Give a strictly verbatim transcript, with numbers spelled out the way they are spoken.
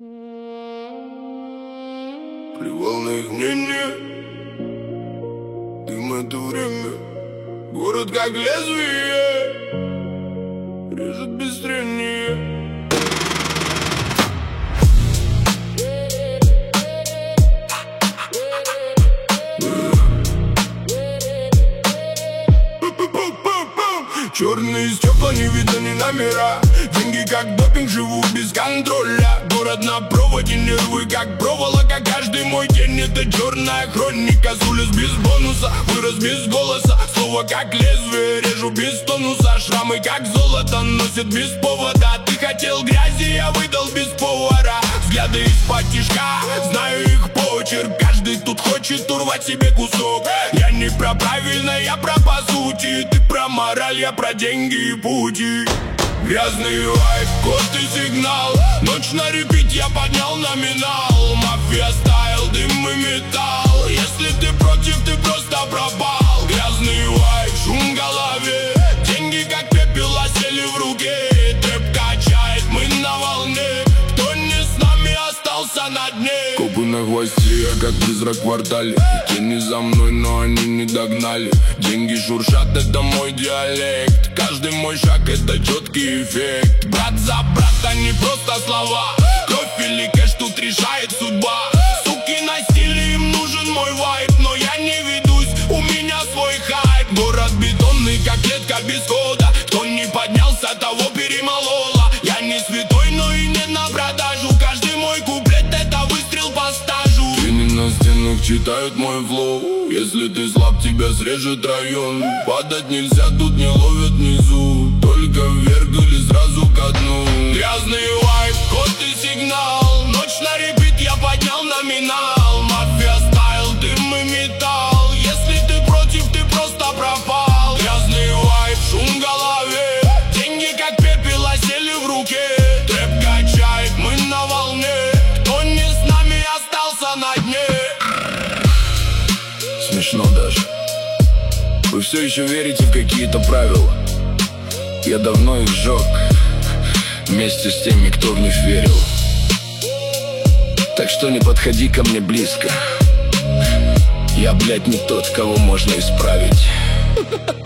Плевал на их мнение, дым — это время. Город как лезвие, режет быстрее. Черные стекла, не видно ни номера. Деньги как допинг, живу без контроля. Город на проводе, нервы как проволока. Каждый мой день — это черная хроника. С улиц без бонуса, вырос без голоса. Слово как лезвие, режу без тонуса. Шрамы как золото, носят без повода. Ты хотел грязи, я выдал без повара. Взгляды из-под тишка, знаю их почерк. Каждый тут хочет урвать себе кусок. Я не про правильно, я про по сути. Ты про мораль, я про деньги и пути. Грязный вайб, код и сигнал. Ночь на репит, я поднял номинал. Мафия стайл, дым и металл. Если ты против, ты просто пропал. Грязный вайб, шум в голове. Деньги как пепел осели в руке. Трэп качает, мы на волне. Кто не с нами, остался на дне. Копы на хвосте, я как призрак в квартале. Тени за мной, но они не догнали. Деньги шуршат, это мой диалект. Каждый мой шаг — это четкий эффект. Брат за брата, не просто слова. Кровь или кэш, тут решает судьба. Суки на стиле, им нужен мой вайб. Но я не ведусь, у меня свой хайп. Город бетонный, как клетка без хода. Кто не поднялся, того перемолола. Я не святой, но и не на продажу. Каждый мой куплет — это выстрел по стажу. Тени на стенах читают мой флоу. Если ты слаб, тебя срежет район. Падать нельзя, тут не ловят внизу. Только вверх или сразу ко дну. Грязный вайб, код и сигнал. Ночь на репит, я поднял номинал. Мафия стайл, дым и металл. Если ты против, ты просто пропал. Грязный вайб, шум в голове. Деньги как пепел осели в руке. Трэп качает, мы на волне. Кто не с нами, остался на дне. Смешно даже. Вы все еще верите в какие-то правила. Я давно их сжег вместе с теми, кто в них верил. Так что не подходи ко мне близко. Я, блядь, не тот, кого можно исправить.